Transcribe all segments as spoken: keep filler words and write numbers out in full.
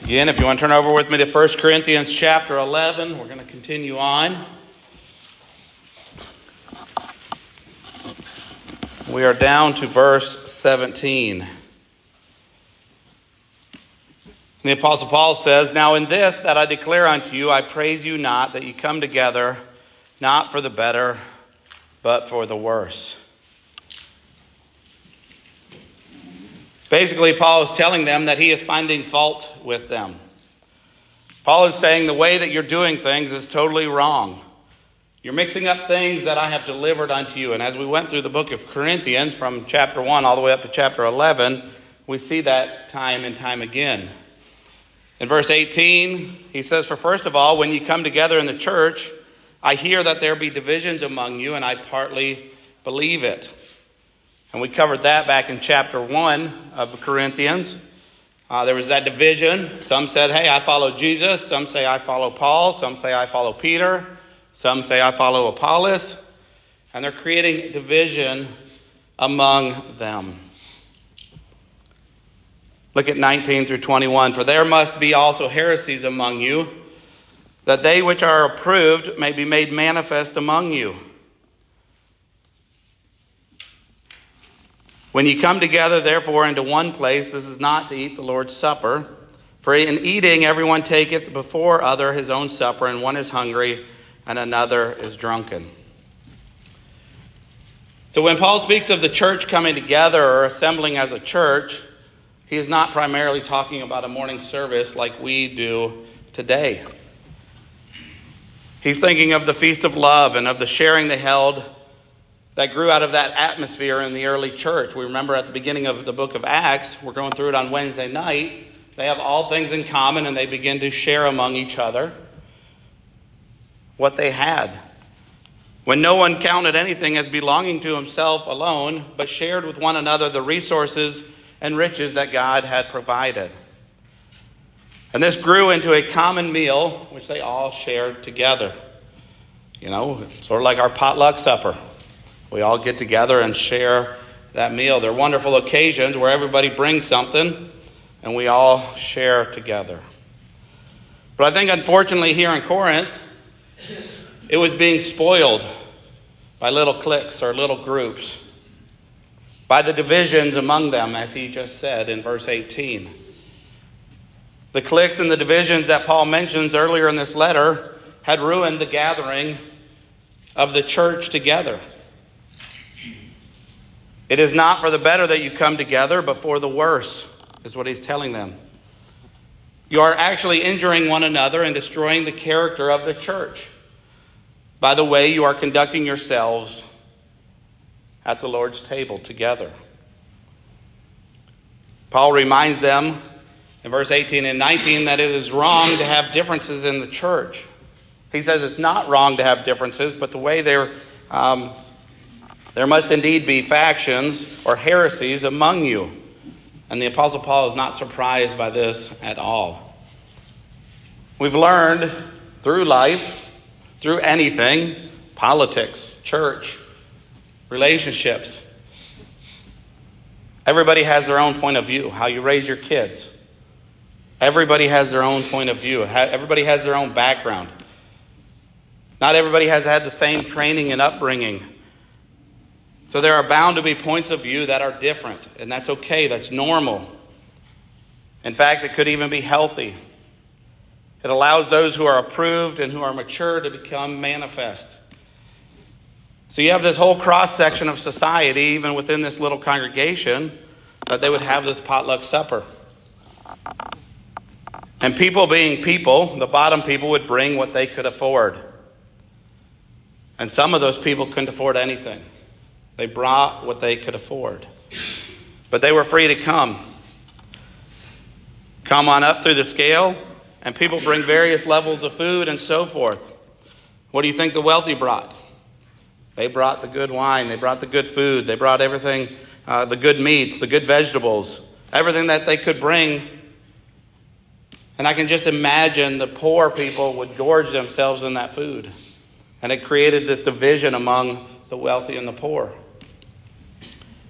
Again, if you want to turn over with me to First Corinthians chapter eleven, we're going to continue on. We are down to verse seventeen. The Apostle Paul says, "Now in this that I declare unto you, I praise you not, that ye come together, not for the better, but for the worse." Basically, Paul is telling them that he is finding fault with them. Paul is saying the way that you're doing things is totally wrong. You're mixing up things that I have delivered unto you. And as we went through the book of Corinthians from chapter one all the way up to chapter eleven, we see that time and time again. In verse eighteen, he says, "For first of all, when you come together in the church, I hear that there be divisions among you, and I partly believe it." And we covered that back in chapter one of Corinthians. Uh, there was that division. Some said, hey, I follow Jesus. Some say I follow Paul. Some say I follow Peter. Some say I follow Apollos. And they're creating division among them. Look at nineteen through twenty-one. "For there must be also heresies among you, that they which are approved may be made manifest among you. When ye come together, therefore, into one place, this is not to eat the Lord's Supper. For in eating everyone taketh before other his own supper, and one is hungry, and another is drunken." So when Paul speaks of the church coming together or assembling as a church, he is not primarily talking about a morning service like we do today. He's thinking of the Feast of Love and of the sharing they held that grew out of that atmosphere in the early church. We remember at the beginning of the book of Acts, we're going through it on Wednesday night, they have all things in common and they begin to share among each other what they had. When no one counted anything as belonging to himself alone, but shared with one another the resources and riches that God had provided. And this grew into a common meal, which they all shared together. You know, sort of like our potluck supper. We all get together and share that meal. They're wonderful occasions where everybody brings something and we all share together. But I think unfortunately here in Corinth, it was being spoiled by little cliques or little groups, by the divisions among them, as he just said in verse eighteen. The cliques and the divisions that Paul mentions earlier in this letter had ruined the gathering of the church together. It is not for the better that you come together, but for the worse, is what he's telling them. You are actually injuring one another and destroying the character of the church by the way you are conducting yourselves at the Lord's table together. Paul reminds them in verse eighteen and nineteen that it is wrong to have differences in the church. He says it's not wrong to have differences, but the way they're um, there must indeed be factions or heresies among you. And the Apostle Paul is not surprised by this at all. We've learned through life, through anything, politics, church, relationships. Everybody has their own point of view, how you raise your kids. Everybody has their own point of view. Everybody has their own background. Not everybody has had the same training and upbringing. So there are bound to be points of view that are different, and that's okay, that's normal. In fact, it could even be healthy. It allows those who are approved and who are mature to become manifest. So you have this whole cross-section of society, even within this little congregation, that they would have this potluck supper. And people being people, the bottom people would bring what they could afford. And some of those people couldn't afford anything. They brought what they could afford. But they were free to come. Come on up through the scale, and people bring various levels of food and so forth. What do you think the wealthy brought? They brought the good wine. They brought the good food. They brought everything, uh, the good meats, the good vegetables, everything that they could bring. And I can just imagine the poor people would gorge themselves in that food. And it created this division among the wealthy and the poor.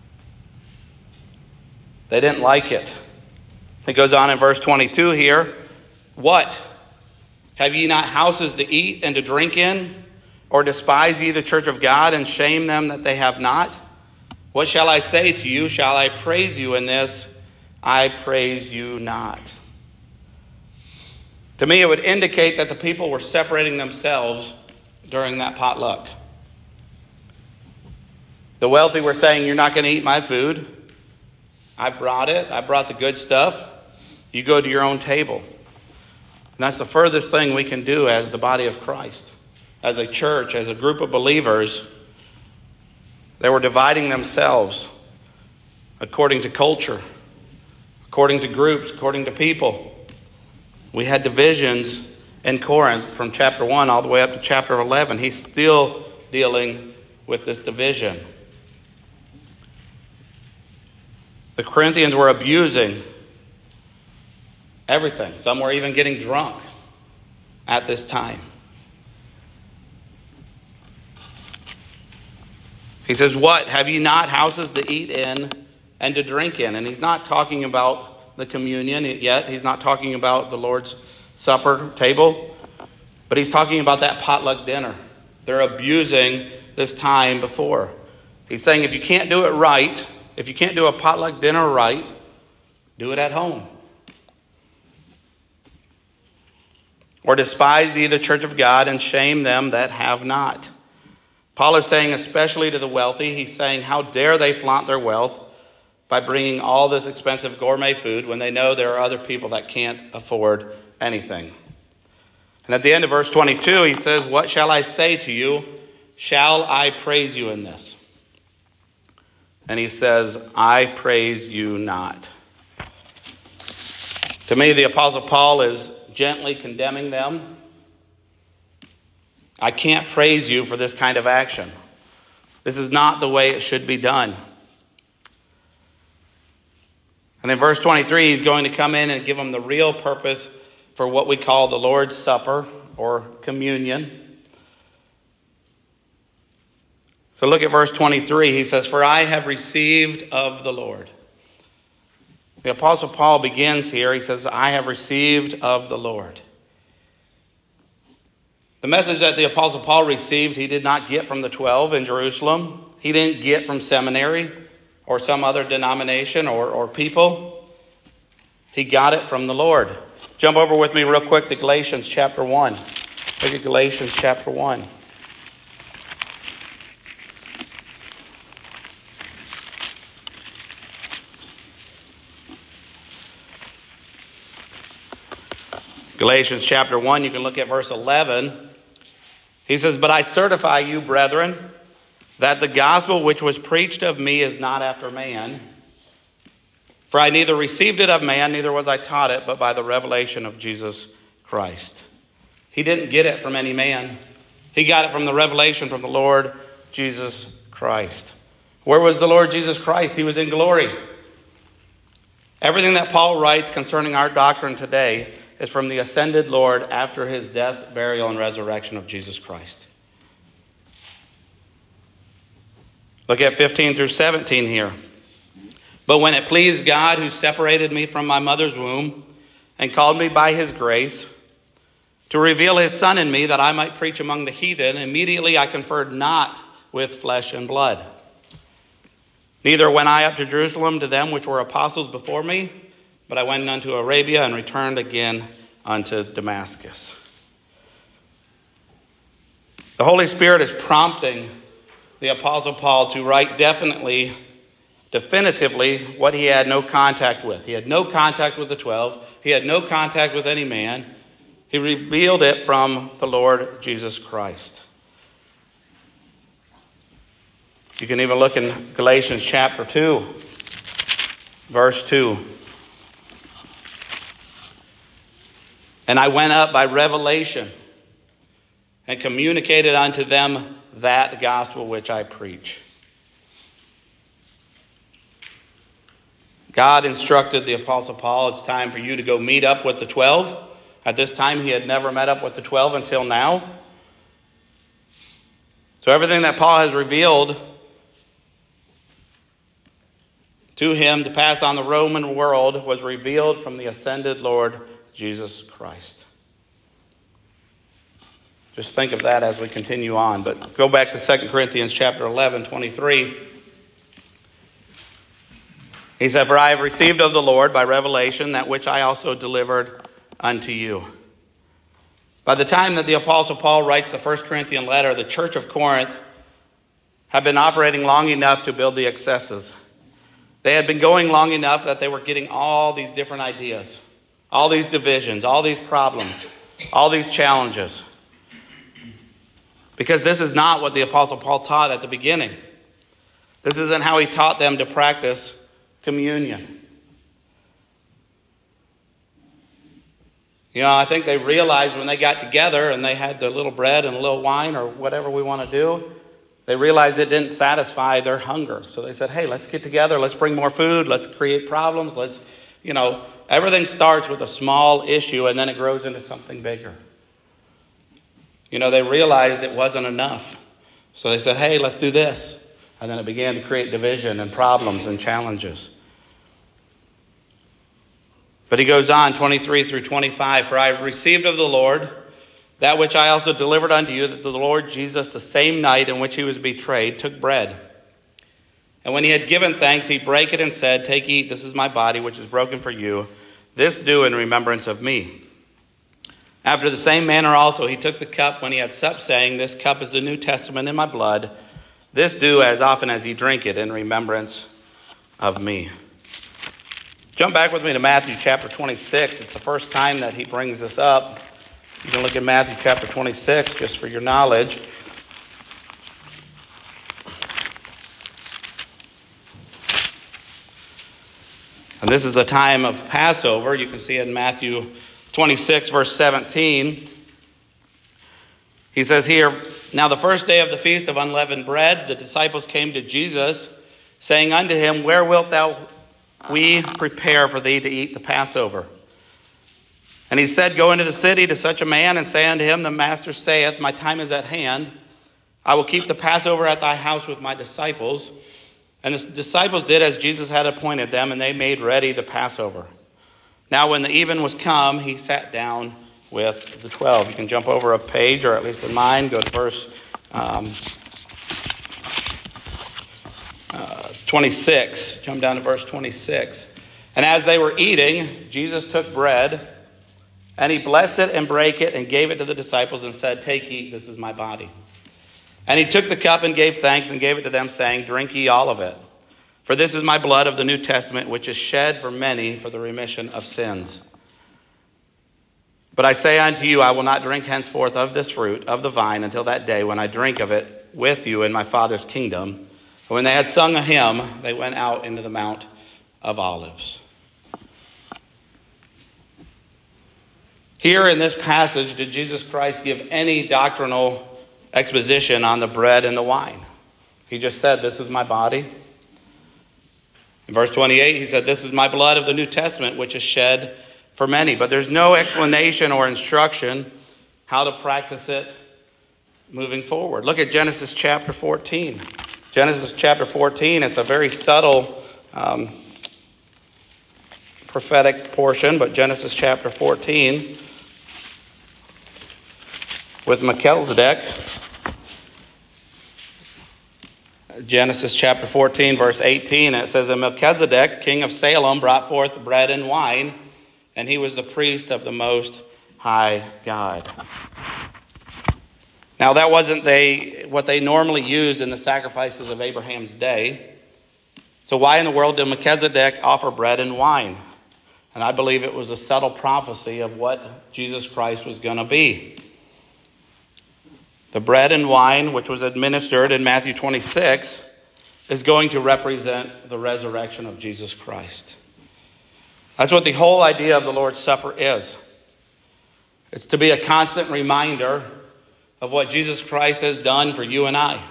They didn't like it. It goes on in verse twenty-two here. What? Have ye not houses to eat and to drink in? Or despise ye the church of God, and shame them that they have not? What shall I say to you? Shall I praise you in this? I praise you not. To me, it would indicate that the people were separating themselves during that potluck. The wealthy were saying, you're not going to eat my food. I brought it. I brought the good stuff. You go to your own table. And that's the furthest thing we can do as the body of Christ. As a church, as a group of believers, they were dividing themselves according to culture, according to groups, according to people. We had divisions in Corinth from chapter one all the way up to chapter eleven. He's still dealing with this division. The Corinthians were abusing everything. Some were even getting drunk at this time. He says, what? Have ye not houses to eat in and to drink in? And he's not talking about the communion yet. He's not talking about the Lord's Supper table. But he's talking about that potluck dinner. They're abusing this time before. He's saying if you can't do it right, if you can't do a potluck dinner right, do it at home. Or despise ye the church of God, and shame them that have not. Paul is saying, especially to the wealthy, he's saying, how dare they flaunt their wealth by bringing all this expensive gourmet food when they know there are other people that can't afford anything. And at the end of verse twenty-two, he says, what shall I say to you? Shall I praise you in this? And he says, I praise you not. To me, the Apostle Paul is gently condemning them. I can't praise you for this kind of action. This is not the way it should be done. And in verse twenty-three, he's going to come in and give them the real purpose for what we call the Lord's Supper or communion. So look at verse twenty-three. He says, for I have received of the Lord. The Apostle Paul begins here. He says, I have received of the Lord. The message that the Apostle Paul received, he did not get from the twelve in Jerusalem. He didn't get from seminary or some other denomination or, or people. He got it from the Lord. Jump over with me real quick to Galatians chapter one. Look at Galatians chapter one. Galatians chapter one, you can look at verse eleven. He says, but I certify you, brethren, that the gospel which was preached of me is not after man. For I neither received it of man, neither was I taught it, but by the revelation of Jesus Christ. He didn't get it from any man. He got it from the revelation from the Lord Jesus Christ. Where was the Lord Jesus Christ? He was in glory. Everything that Paul writes concerning our doctrine today is from the ascended Lord after his death, burial, and resurrection of Jesus Christ. Look at fifteen through seventeen here. But when it pleased God, who separated me from my mother's womb and called me by his grace, to reveal his Son in me that I might preach among the heathen, immediately I conferred not with flesh and blood. Neither went I up to Jerusalem to them which were apostles before me, but I went unto Arabia and returned again unto Damascus. The Holy Spirit is prompting the Apostle Paul to write definitely, definitively what he had no contact with. He had no contact with the twelve. He had no contact with any man. He revealed it from the Lord Jesus Christ. You can even look in Galatians chapter two, verse two. And I went up by revelation and communicated unto them that gospel which I preach. God instructed the Apostle Paul, it's time for you to go meet up with the twelve. At this time, he had never met up with the twelve until now. So everything that Paul has revealed to him to pass on the Roman world was revealed from the ascended Lord Jesus Christ. Just think of that as we continue on. But go back to Second Corinthians chapter eleven, twenty-three. He said, "For I have received of the Lord by revelation that which I also delivered unto you." By the time that the Apostle Paul writes the First Corinthian letter, the church of Corinth had been operating long enough to build the excesses. They had been going long enough that they were getting all these different ideas, all these divisions, all these problems, all these challenges. Because this is not what the Apostle Paul taught at the beginning. This isn't how he taught them to practice communion. You know, I think they realized when they got together and they had their little bread and a little wine or whatever we want to do, they realized it didn't satisfy their hunger. So they said, hey, let's get together. Let's bring more food. Let's create problems. Let's, you know, everything starts with a small issue and then it grows into something bigger. You know, they realized it wasn't enough. So they said, hey, let's do this. And then it began to create division and problems and challenges. But he goes on, twenty-three through twenty-five, "For I have received of the Lord that which I also delivered unto you, that the Lord Jesus, the same night in which he was betrayed, took bread. And when he had given thanks, he brake it and said, Take, eat, this is my body, which is broken for you. This do in remembrance of me. After the same manner also he took the cup when he had supped, saying, This cup is the New Testament in my blood. This do as often as ye drink it in remembrance of me." Jump back with me to Matthew chapter twenty-six. It's the first time that he brings this up. You can look at Matthew chapter twenty-six just for your knowledge. And this is the time of Passover. You can see it in Matthew twenty-six, verse seventeen. He says here, "Now the first day of the feast of unleavened bread, the disciples came to Jesus, saying unto him, Where wilt thou we prepare for thee to eat the Passover? And he said, Go into the city to such a man, and say unto him, The master saith, My time is at hand. I will keep the Passover at thy house with my disciples. And the disciples did as Jesus had appointed them, and they made ready the Passover. Now when the even was come, he sat down with the twelve." You can jump over a page, or at least in mine, go to verse um, uh, twenty-six. Jump down to verse twenty-six. "And as they were eating, Jesus took bread, and he blessed it and brake it and gave it to the disciples and said, Take, eat, this is my body. And he took the cup and gave thanks and gave it to them, saying, Drink ye all of it. For this is my blood of the New Testament, which is shed for many for the remission of sins. But I say unto you, I will not drink henceforth of this fruit of the vine until that day when I drink of it with you in my Father's kingdom. And when they had sung a hymn, they went out into the Mount of Olives." Here in this passage, did Jesus Christ give any doctrinal exposition on the bread and the wine? He just said, This is my body. In verse twenty-eight, he said, This is my blood of the New Testament, which is shed for many. But there's no explanation or instruction how to practice it moving forward. Look at Genesis chapter fourteen. Genesis chapter fourteen, it's a very subtle um, prophetic portion, but Genesis chapter fourteen with Melchizedek. Genesis chapter fourteen, verse eighteen, it says, And Melchizedek, king of Salem, brought forth bread and wine, and he was the priest of the Most High God. Now, that wasn't they what they normally used in the sacrifices of Abraham's day. So why in the world did Melchizedek offer bread and wine? And I believe it was a subtle prophecy of what Jesus Christ was going to be. The bread and wine, which was administered in Matthew twenty-six, is going to represent the resurrection of Jesus Christ. That's what the whole idea of the Lord's Supper is. It's to be a constant reminder of what Jesus Christ has done for you and I.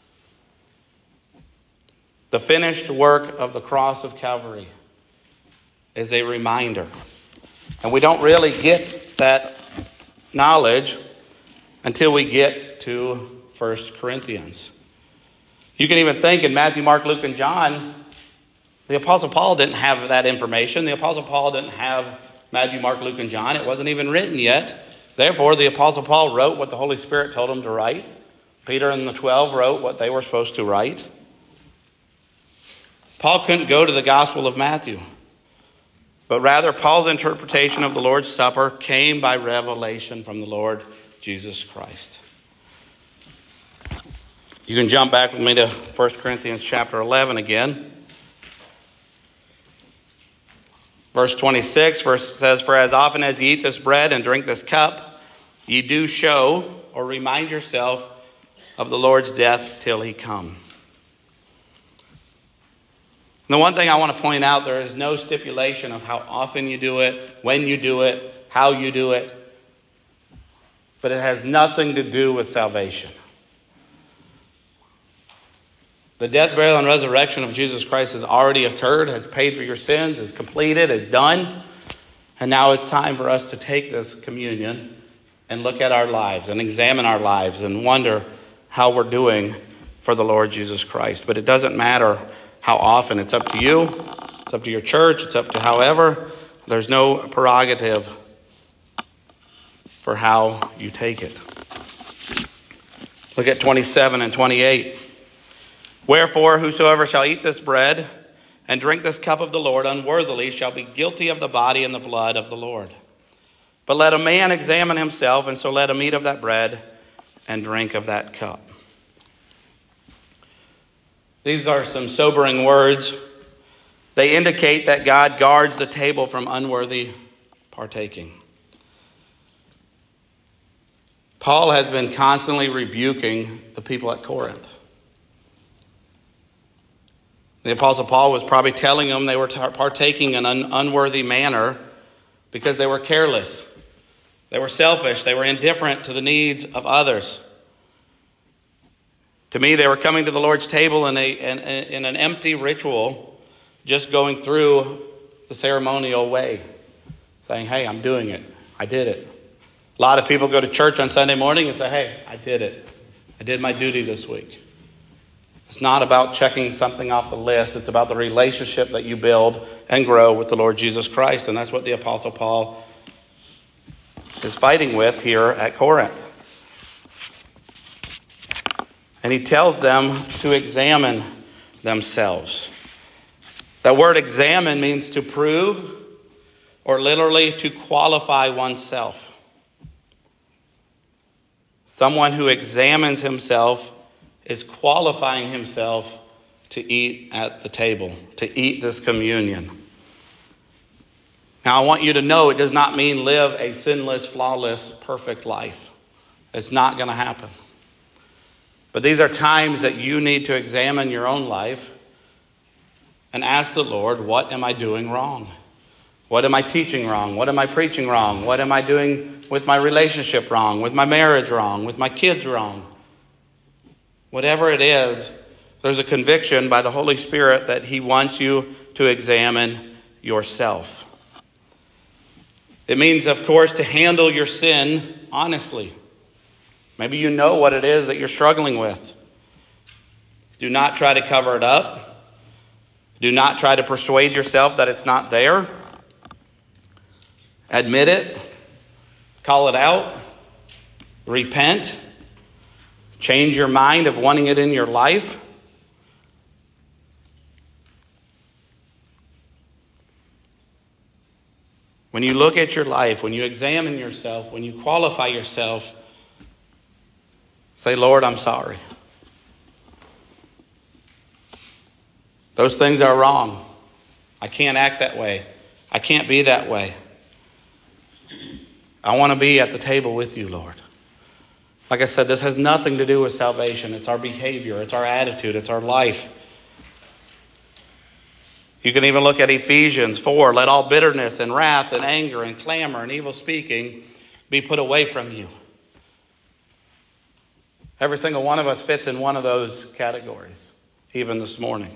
The finished work of the cross of Calvary is a reminder. And we don't really get that knowledge until we get to First Corinthians. You can even think in Matthew, Mark, Luke, and John, the Apostle Paul didn't have that information. The Apostle Paul didn't have Matthew, Mark, Luke, and John. It wasn't even written yet. Therefore, the Apostle Paul wrote what the Holy Spirit told him to write. Peter and the twelve wrote what they were supposed to write. Paul couldn't go to the Gospel of Matthew. But rather, Paul's interpretation of the Lord's Supper came by revelation from the Lord Jesus Christ. You can jump back with me to First Corinthians chapter eleven again. Verse twenty-six, verse says, "For as often as ye eat this bread and drink this cup, ye do show or remind yourself of the Lord's death till he come." And the one thing I want to point out, there is no stipulation of how often you do it, when you do it, how you do it. But it has nothing to do with salvation. The death, burial, and resurrection of Jesus Christ has already occurred, has paid for your sins, is completed, is done. And now it's time for us to take this communion and look at our lives and examine our lives and wonder how we're doing for the Lord Jesus Christ. But it doesn't matter how often. It's up to you. It's up to your church. It's up to however. There's no prerogative for how you take it. Look at twenty-seven and twenty-eight. "Wherefore, whosoever shall eat this bread and drink this cup of the Lord unworthily shall be guilty of the body and the blood of the Lord. But let a man examine himself, and so let him eat of that bread and drink of that cup." These are some sobering words. They indicate that God guards the table from unworthy partaking. Paul has been constantly rebuking the people at Corinth. The Apostle Paul was probably telling them they were partaking in an unworthy manner because they were careless. They were selfish. They were indifferent to the needs of others. To me, they were coming to the Lord's table in, a, in, in an empty ritual, just going through the ceremonial way, saying, "Hey, I'm doing it. I did it." A lot of people go to church on Sunday morning and say, "Hey, I did it. I did my duty this week." It's not about checking something off the list. It's about the relationship that you build and grow with the Lord Jesus Christ. And that's what the Apostle Paul is fighting with here at Corinth. And he tells them to examine themselves. That word examine means to prove, or literally to qualify oneself. Someone who examines himself is qualifying himself to eat at the table, to eat this communion. Now, I want you to know it does not mean live a sinless, flawless, perfect life. It's not going to happen. But these are times that you need to examine your own life and ask the Lord, what am I doing wrong? What am I teaching wrong? What am I preaching wrong? What am I doing with my relationship wrong? With my marriage wrong? With my kids wrong? Whatever it is, there's a conviction by the Holy Spirit that he wants you to examine yourself. It means, of course, to handle your sin honestly. Maybe you know what it is that you're struggling with. Do not try to cover it up. Do not try to persuade yourself that it's not there. Admit it. Call it out. Repent. Change your mind of wanting it in your life. When you look at your life, when you examine yourself, when you qualify yourself, say, Lord, I'm sorry. Those things are wrong. I can't act that way. I can't be that way. I want to be at the table with you, Lord. Like I said, this has nothing to do with salvation. It's our behavior. It's our attitude. It's our life. You can even look at Ephesians four. Let all bitterness and wrath and anger and clamor and evil speaking be put away from you. Every single one of us fits in one of those categories, even this morning.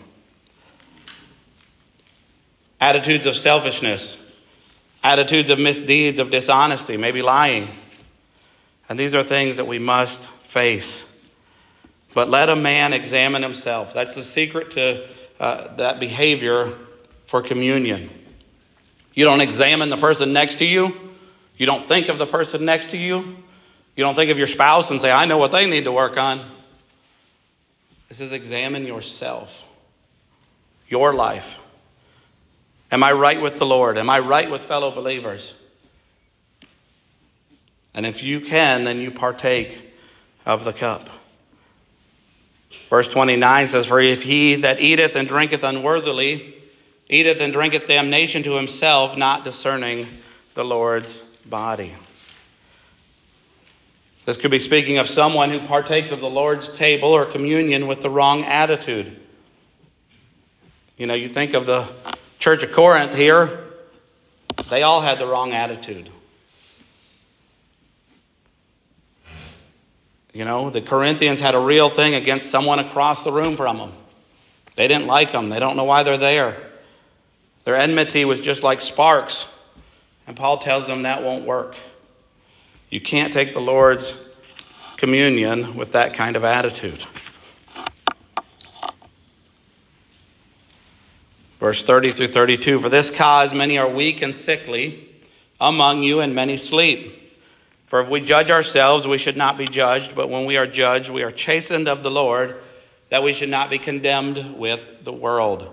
Attitudes of selfishness. Attitudes of misdeeds, of dishonesty, maybe lying. And these are things that we must face. But let a man examine himself. That's the secret to uh, that behavior for communion. You don't examine the person next to you. You don't think of the person next to you. You don't think of your spouse and say, I know what they need to work on. This is examine yourself, your life. Am I right with the Lord? Am I right with fellow believers? And if you can, then you partake of the cup. Verse twenty-nine says, for if he that eateth and drinketh unworthily, eateth and drinketh damnation to himself, not discerning the Lord's body. This could be speaking of someone who partakes of the Lord's table or communion with the wrong attitude. You know, you think of the church of Corinth here, they all had the wrong attitude. You know, the Corinthians had a real thing against someone across the room from them. They didn't like them. They don't know why they're there. Their enmity was just like sparks. And Paul tells them that won't work. You can't take the Lord's communion with that kind of attitude. Verse thirty through thirty-two, for this cause many are weak and sickly among you, and many sleep. For if we judge ourselves, we should not be judged. But when we are judged, we are chastened of the Lord, that we should not be condemned with the world.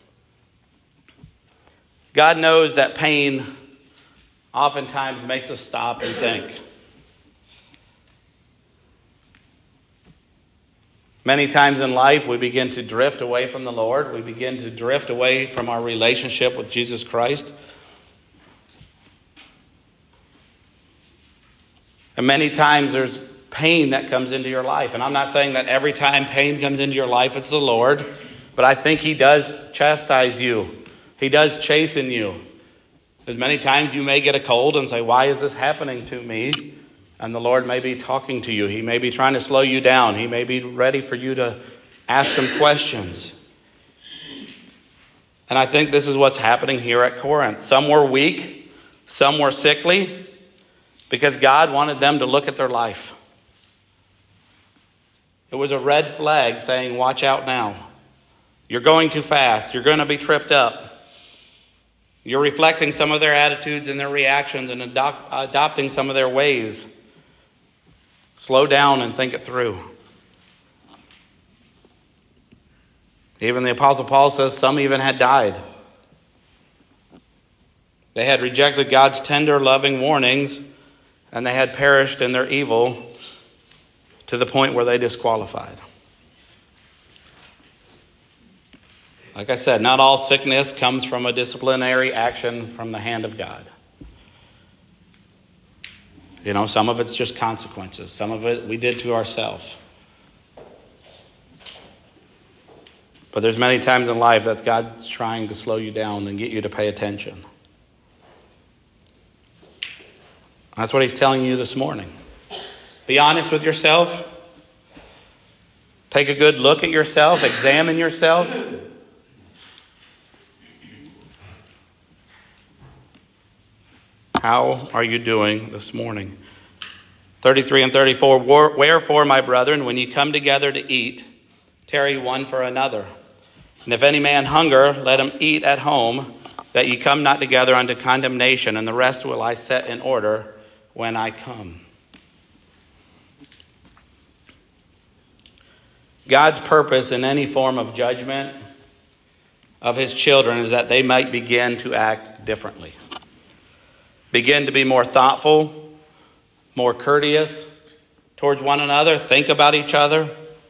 God knows that pain oftentimes makes us stop and think. Many times in life, we begin to drift away from the Lord. We begin to drift away from our relationship with Jesus Christ. And many times there's pain that comes into your life. And I'm not saying that every time pain comes into your life, it's the Lord. But I think he does chastise you. He does chasten you. There's many times you may get a cold and say, why is this happening to me? And the Lord may be talking to you. He may be trying to slow you down. He may be ready for you to ask some questions. And I think this is what's happening here at Corinth. Some were weak. Some were sickly. Because God wanted them to look at their life. It was a red flag saying, watch out now. You're going too fast. You're going to be tripped up. You're reflecting some of their attitudes and their reactions and adopt, adopting some of their ways. Slow down and think it through. Even the Apostle Paul says some even had died. They had rejected God's tender, loving warnings, and they had perished in their evil to the point where they disqualified. Like I said, not all sickness comes from a disciplinary action from the hand of God. You know, some of it's just consequences. Some of it we did to ourselves. But there's many times in life that God's trying to slow you down and get you to pay attention. That's what he's telling you this morning. Be honest with yourself. Take a good look at yourself. Examine yourself. How are you doing this morning? thirty-three and thirty-four. Wherefore, my brethren, when ye come together to eat, tarry one for another. And if any man hunger, let him eat at home, that ye come not together unto condemnation, and the rest will I set in order when I come. God's purpose in any form of judgment of his children is that they might begin to act differently. Begin to be more thoughtful, more courteous towards one another, think about each other.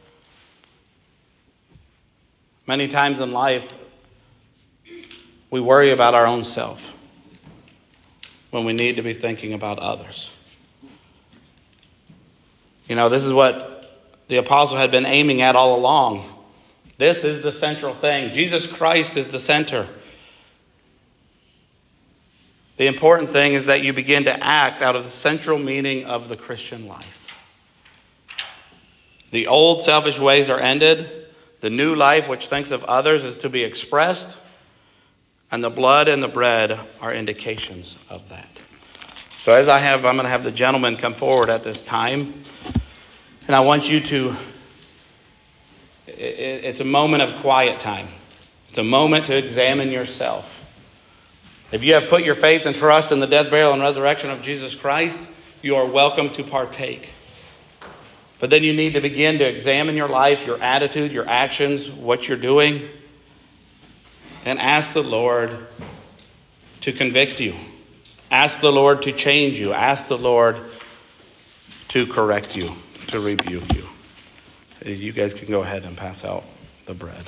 Many times in life, we worry about our own self when we need to be thinking about others. You know, this is what the apostle had been aiming at all along. This is the central thing. Jesus Christ is the center. The important thing is that you begin to act out of the central meaning of the Christian life. The old selfish ways are ended. The new life, which thinks of others, is to be expressed. And the blood and the bread are indications of that. So as I have, I'm going to have the gentleman come forward at this time. And I want you to, it's a moment of quiet time. It's a moment to examine yourself. If you have put your faith and trust in the death, burial, and resurrection of Jesus Christ, you are welcome to partake. But then you need to begin to examine your life, your attitude, your actions, what you're doing, and ask the Lord to convict you. Ask the Lord to change you. Ask the Lord to correct you, to rebuke you. You guys can go ahead and pass out the bread.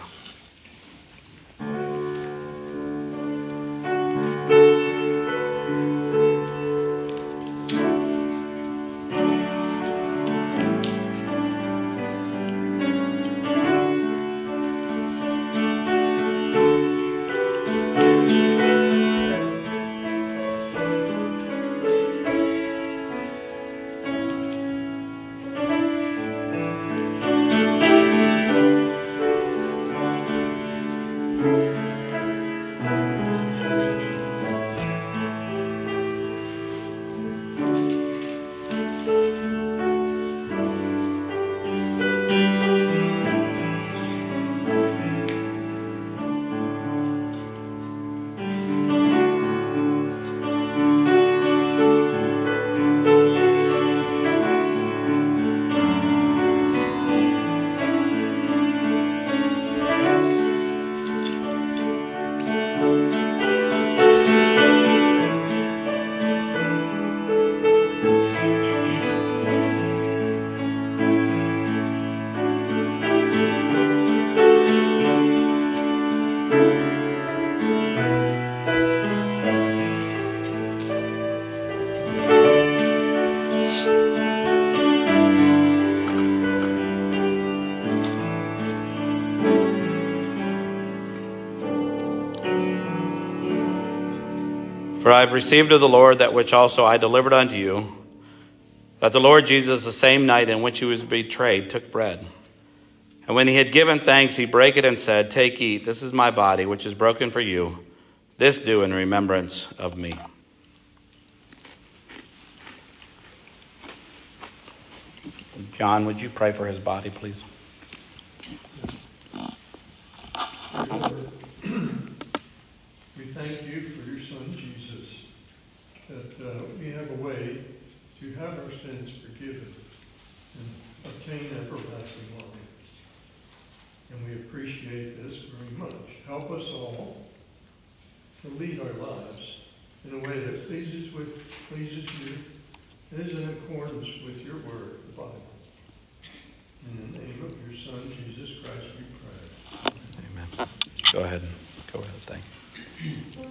For I have received of the Lord that which also I delivered unto you, that the Lord Jesus, the same night in which he was betrayed, took bread. And when he had given thanks, he brake it and said, Take, eat, this is my body, which is broken for you. This do in remembrance of me. John, would you pray for his body, please? Lord, we thank you for your Son, Jesus, that uh, we have a way to have our sins forgiven and obtain everlasting life. And we appreciate this very much. Help us all to lead our lives in a way that pleases with pleases you and is in accordance with your word, the Bible. In the name of your Son, Jesus Christ, we pray. Amen. Go ahead. Go ahead. Thank you.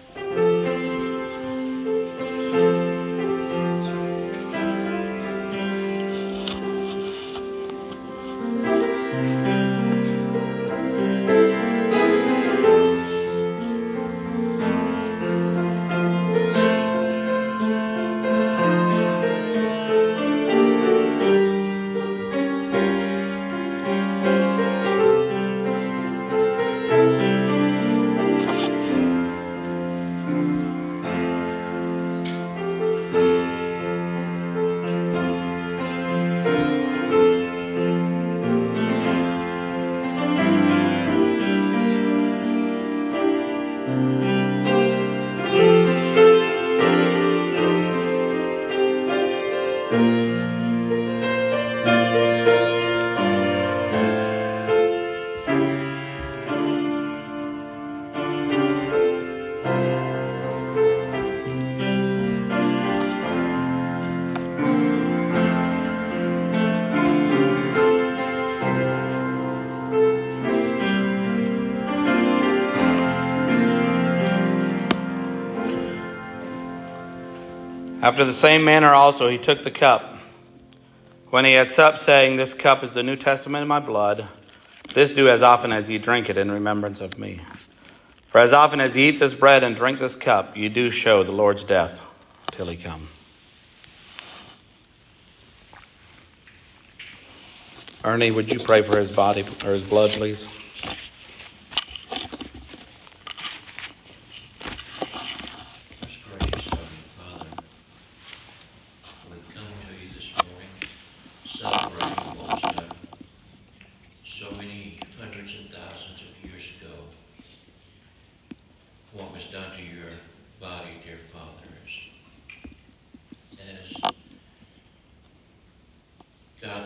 After the same manner also he took the cup, when he had supped, saying, This cup is the New Testament in my blood. This do as often as ye drink it in remembrance of me. For as often as ye eat this bread and drink this cup, ye do show the Lord's death till he come. Ernie, would you pray for his body or his blood, please? What was done to your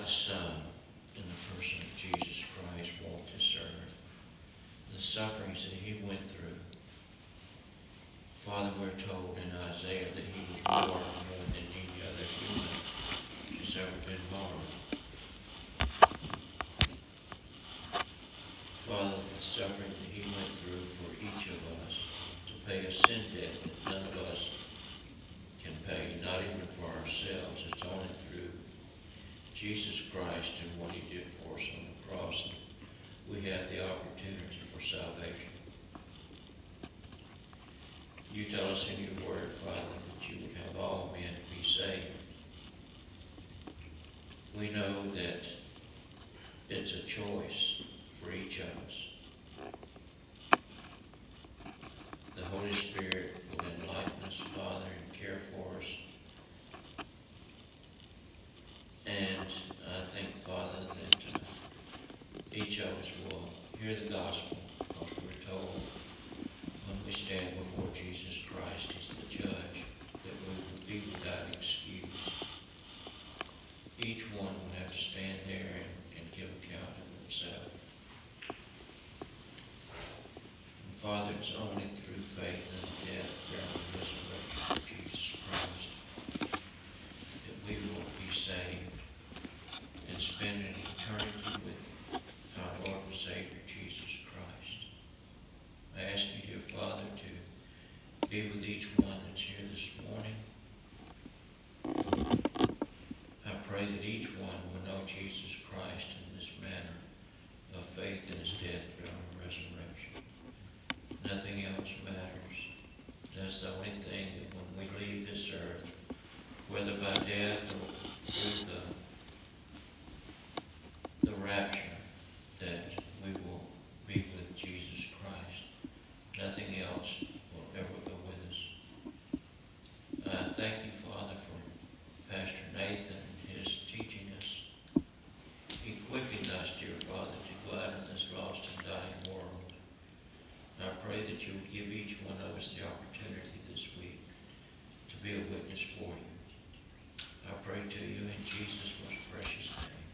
the Son, in the person of Jesus Christ, walked this earth, the sufferings that he went through. Father, we're told in Isaiah that he was marred more than any other human who's ever been marred. Father, the suffering that he went through for each of us to pay a sin debt that none of us can pay, not even for ourselves. It's only through Jesus Christ and what he did for us on the cross that we have the opportunity for salvation. You tell us in your word, Father, that you would have all men to be saved. We know that it's a choice for each of us. The Holy Spirit will enlighten us, Father, and care for us. And I think, Father, that uh, each of us will hear the gospel, because we're told when we stand before Jesus Christ as the judge that we will be without excuse. Each one will have to stand there and, and give account of himself. And Father, it's only through faith in the death, burial, and resurrection of Jesus Christ that we will be saved and spend an eternity with our Lord and Savior, Jesus Christ. I ask you, dear Father, to be with each one that's here this morning. I pray that each one will know Jesus Christ in this manner of faith in his death, burial, and resurrection. Nothing else matters. That's the only thing that when we leave this earth, whether by death or through the, the rapture, that we will be with Jesus Christ. Nothing else will ever go with us. I thank you, Father, for Pastor Nathan and his teaching us, equipping us, dear Father, to go out in this lost and dying world. And I pray that you would give each one of us the opportunity this week to be a witness for you. I pray to you in Jesus' most precious name.